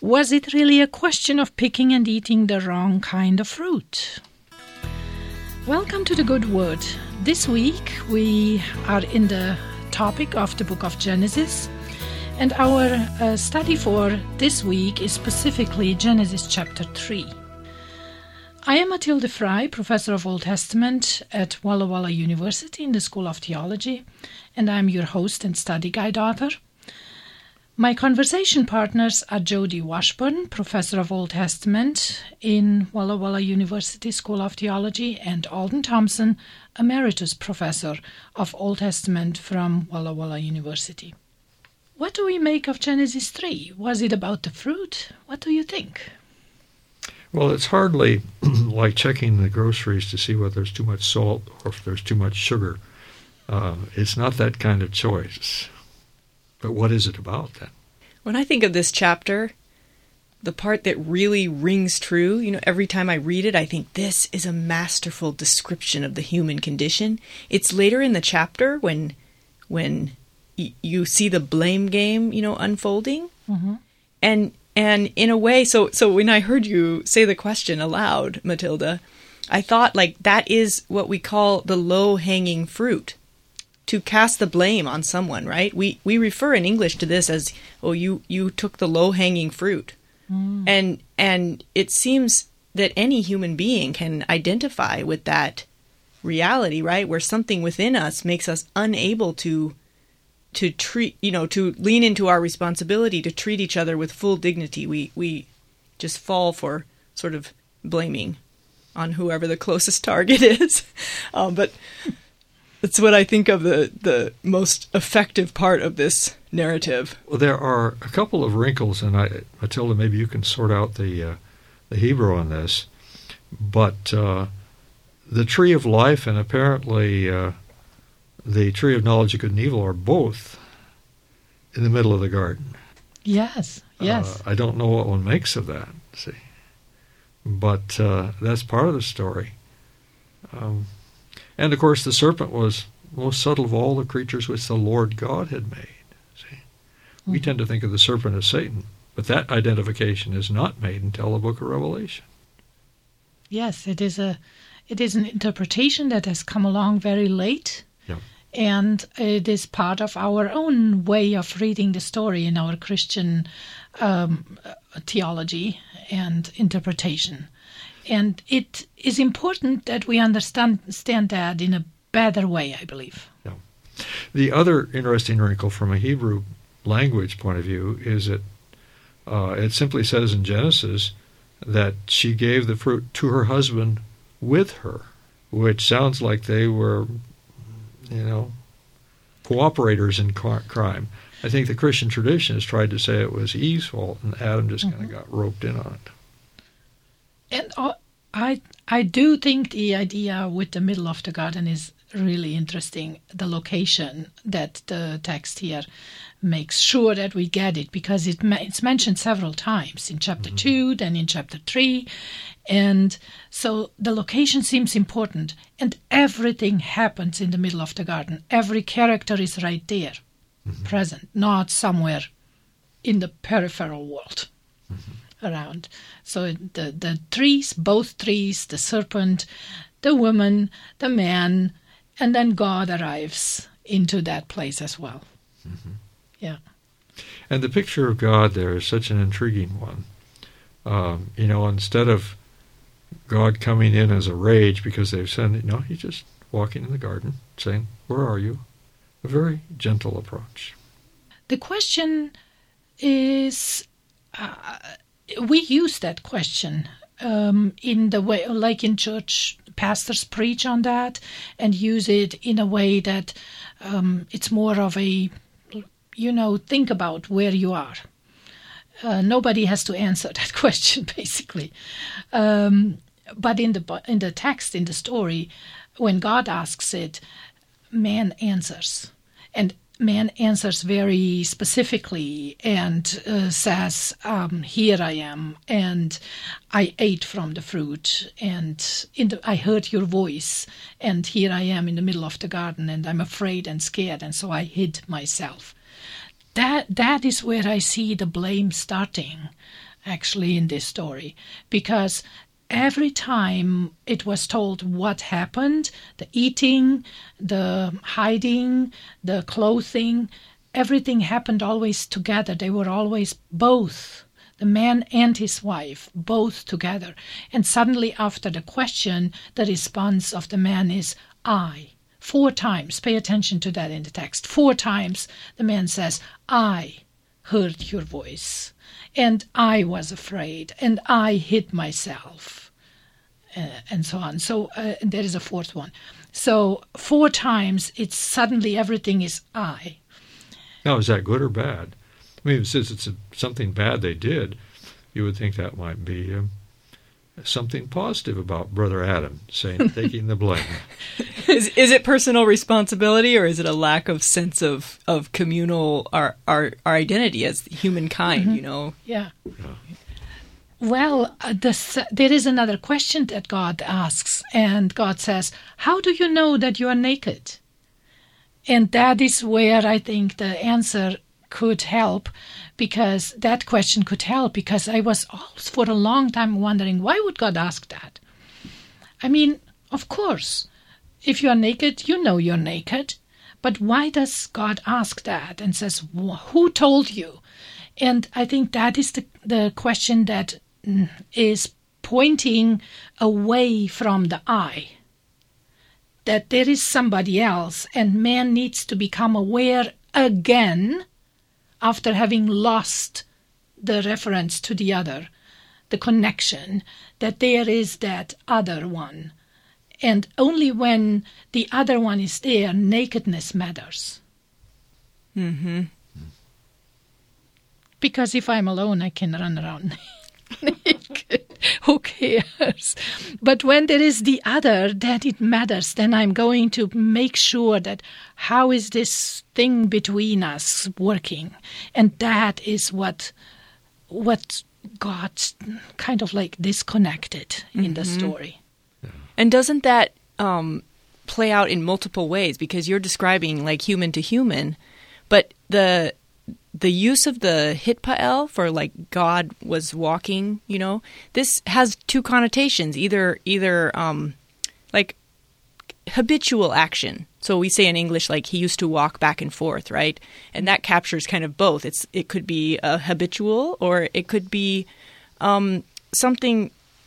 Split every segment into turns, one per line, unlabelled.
Was it really a question of picking and eating the wrong kind of fruit? Welcome to the Good Word. This week we are in the topic of the book of Genesis, and our study for this week is specifically Genesis chapter 3. I am Mathilde Frey, professor of Old Testament at Walla Walla University in the School of Theology, and I am your host and study guide author. My conversation partners are Jody Washburn, professor of Old Testament in Walla Walla University School of Theology, and Alden Thompson, emeritus professor of Old Testament from Walla Walla University. What do we make of Genesis 3? Was it about the fruit? What do you think?
Well, it's hardly like checking the groceries to see whether there's too much salt or if there's too much sugar. It's not that kind of choice. But what is it about then?
When I think of this chapter, the part that really rings true, every time I read it, I think this is a masterful description of the human condition. It's later in the chapter when you see the blame game, unfolding. Mm-hmm. And in a way, so when I heard you say the question aloud, Matilda, I thought that is what we call the low-hanging fruit. To cast the blame on someone, right? We refer in English to this as, you took the low-hanging fruit. Mm. And it seems that any human being can identify with that reality, right? Where something within us makes us unable to treat, to lean into our responsibility to treat each other with full dignity. We just fall for sort of blaming on whoever the closest target is. But that's what I think of the most effective part of this narrative.
Well, there are a couple of wrinkles, and Matilda, maybe you can sort out the Hebrew on this. But the tree of life and apparently the tree of knowledge of good and evil are both in the middle of the garden.
Yes.
I don't know what one makes of that, see. But that's part of the story. And, of course, the serpent was most subtle of all the creatures which the Lord God had made. See? We tend to think of the serpent as Satan, but that identification is not made until the book of Revelation.
Yes, it is an interpretation that has come along very late.
Yeah.
And it is part of our own way of reading the story in our Christian theology and interpretation. And it is important that we understand that in a better way, I believe.
Yeah. The other interesting wrinkle from a Hebrew language point of view is that it simply says in Genesis that she gave the fruit to her husband with her, which sounds like they were cooperators in crime. I think the Christian tradition has tried to say it was Eve's fault, and Adam just kind of got roped in on it.
And I do think the idea with the middle of the garden is really interesting, the location that the text here makes sure that we get it, because it's mentioned several times in chapter 2, then in chapter 3, and so the location seems important, and everything happens in the middle of the garden. Every character is right there, present, not somewhere in the peripheral world around. So the trees, both trees, the serpent, the woman, the man, and then God arrives into that place as well. Mm-hmm. Yeah.
And the picture of God there is such an intriguing one. Instead of God coming in as a rage because they've sinned, he's just walking in the garden saying, "Where are you?" A very gentle approach.
The question is, we use that question in the way, like in church, pastors preach on that and use it in a way that it's more of a, think about where you are. Nobody has to answer that question, basically. But in the text, in the story, when God asks it, man answers. And man answers very specifically and says, here I am, and I ate from the fruit, and I heard your voice, and here I am in the middle of the garden, and I'm afraid and scared, and so I hid myself. That is where I see the blame starting. actually, in this story, because every time it was told what happened, the eating, the hiding, the clothing, everything happened always together. They were always both, the man and his wife, both together. And suddenly after the question, the response of the man is, I. 4 times, pay attention to that in the text. 4 times the man says, I heard your voice, and I was afraid, and I hid myself. And so on. So there is a 4th one. So 4 times, it's suddenly everything is I.
Now, is that good or bad? I mean, since it's something bad they did, you would think that might be something positive about Brother Adam, taking the blame.
Is it personal responsibility, or is it a lack of sense of communal our identity as humankind? You know?
Yeah. Well, there is another question that God asks, and God says, how do you know that you are naked? And that is where I think the answer could help, because that question could help, because I was always for a long time wondering, why would God ask that? I mean, of course, if you are naked, you know you're naked, but why does God ask that and says, who told you? And I think that is the question that is pointing away from the I, that there is somebody else, and man needs to become aware again after having lost the reference to the other, the connection, that there is that other one. And only when the other one is there, nakedness matters.
Mm-hmm.
Because if I'm alone, I can run around naked. Who cares? But when there is the other, then it matters. Then I'm going to make sure that how is this thing between us working? And that is what got kind of like disconnected in the story.
And doesn't that play out in multiple ways? Because you're describing like human to human, but the use of the hitpael for like God was walking, you know, this has 2 connotations, either like habitual action. So we say in English, like he used to walk back and forth, right? And that captures kind of both. It could be habitual, or it could be something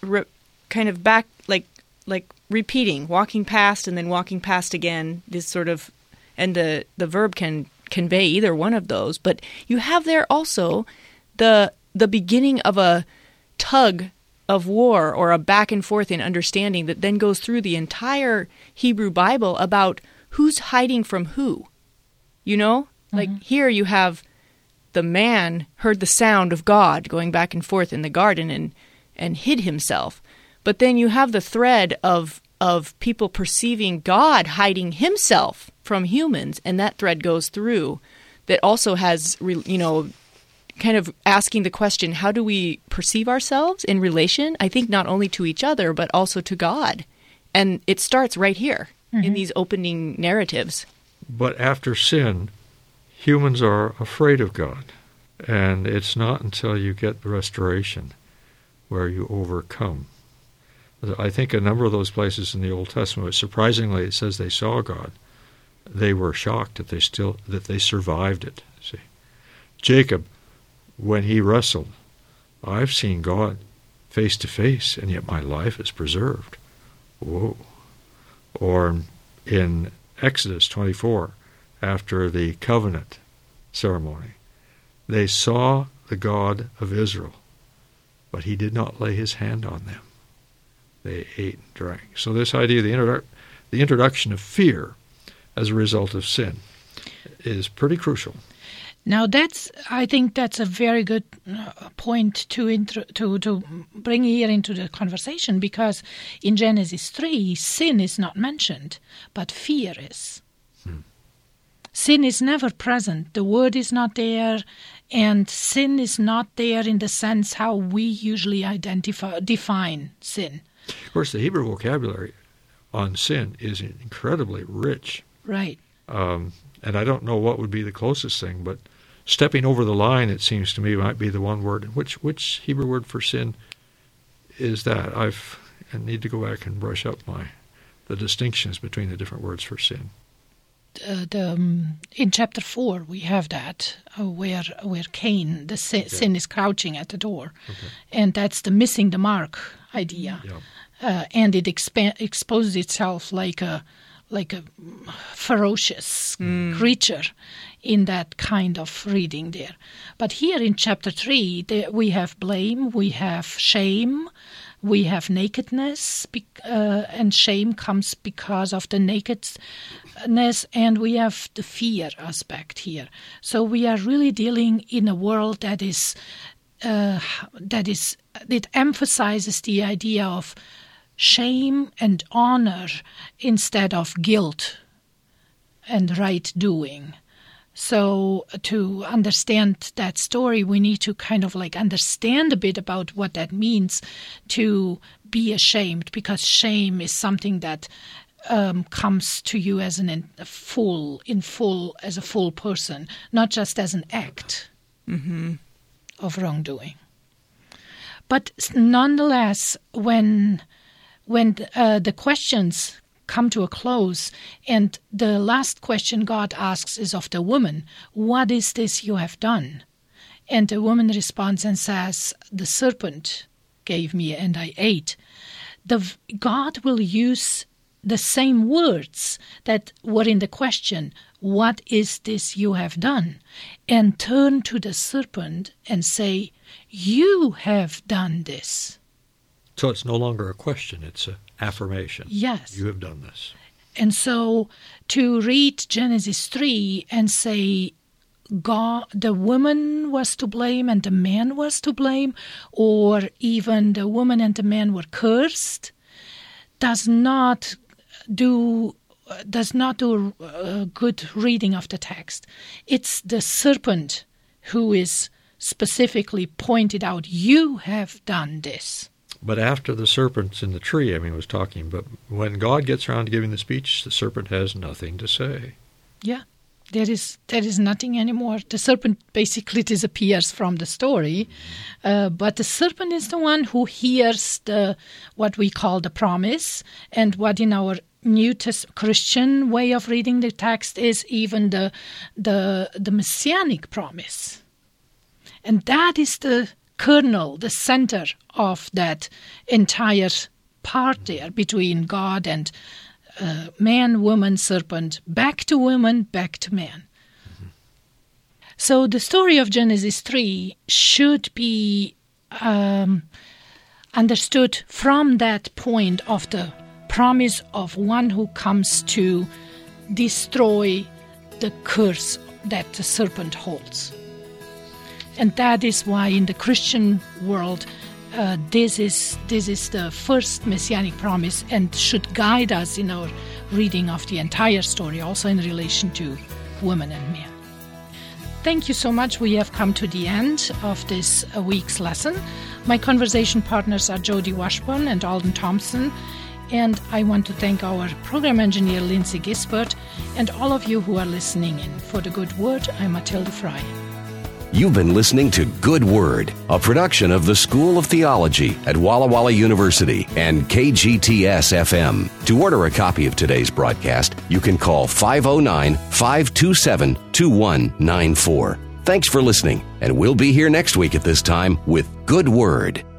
kind of back, like repeating, walking past and then walking past again. This sort of, and the verb can convey either one of those, but you have there also the beginning of a tug of war, or a back and forth in understanding that then goes through the entire Hebrew Bible about who's hiding from who. You know? Like here you have the man heard the sound of God going back and forth in the garden and hid himself. But then you have the thread of people perceiving God hiding himself from humans, and that thread goes through, that also has, kind of asking the question, how do we perceive ourselves in relation? I think not only to each other, but also to God. And it starts right here in these opening narratives.
But after sin, humans are afraid of God. And it's not until you get the restoration where you overcome. I think a number of those places in the Old Testament, surprisingly, it says they saw God. They were shocked that they survived it. See, Jacob, when he wrestled, I've seen God face to face, and yet my life is preserved. Whoa! Or in Exodus 24, after the covenant ceremony, they saw the God of Israel, but he did not lay his hand on them. They ate and drank. So this idea of the introduction of fear as a result of sin is pretty crucial.
Now I think that's a very good point to bring here into the conversation, because in Genesis 3, sin is not mentioned, but fear is. Sin is never present. The word is not there, and sin is not there in the sense how we usually define sin.
Of course, the Hebrew vocabulary on sin is incredibly rich.
Right.
And I don't know what would be the closest thing, but stepping over the line, it seems to me, might be the one word. Which Hebrew word for sin is that? I need to go back and brush up the distinctions between the different words for sin.
In chapter 4 we have that where Cain, the sin is crouching at the door, and that's the missing the mark idea, and it exposes itself like a ferocious creature in that kind of reading there. But here in chapter 3 we have blame, we have shame, we have nakedness, and shame comes because of the nakedness, and we have the fear aspect here. So we are really dealing in a world that emphasizes the idea of shame and honor instead of guilt and right doing. So to understand that story, we need to kind of understand a bit about what that means to be ashamed, because shame is something that comes to you as as a full person, not just as an act of wrongdoing. But nonetheless, when the questions come to a close, and the last question God asks is of the woman, "What is this you have done?" And the woman responds and says, "The serpent gave me and I ate." God will use the same words that were in the question, "What is this you have done?" and turn to the serpent and say, "You have done this."
So it's no longer a question, it's an affirmation.
Yes.
You have done this.
And so to read Genesis 3 and say God, the woman was to blame and the man was to blame, or even the woman and the man were cursed, does not do a good reading of the text. It's the serpent who is specifically pointed out, "You have done this."
But after the serpent's in the tree, was talking, but when God gets around to giving the speech, the serpent has nothing to say.
Yeah, there is nothing anymore. The serpent basically disappears from the story, but the serpent is the one who hears what we call the promise, and what in our New Christian way of reading the text is even the messianic promise. And that is the kernel, the center of that entire part there between God and man, woman, serpent, back to woman, back to man. So the story of Genesis 3 should be understood from that point of the promise of one who comes to destroy the curse that the serpent holds. And that is why in the Christian world, this is the first messianic promise and should guide us in our reading of the entire story, also in relation to women and men. Thank you so much. We have come to the end of this week's lesson. My conversation partners are Jody Washburn and Alden Thompson, and I want to thank our program engineer, Lindsay Gisbert, and all of you who are listening in. For the Good Word, I'm Matilda Fry.
You've been listening to Good Word, a production of the School of Theology at Walla Walla University and KGTS-FM. To order a copy of today's broadcast, you can call 509-527-2194. Thanks for listening, and we'll be here next week at this time with Good Word.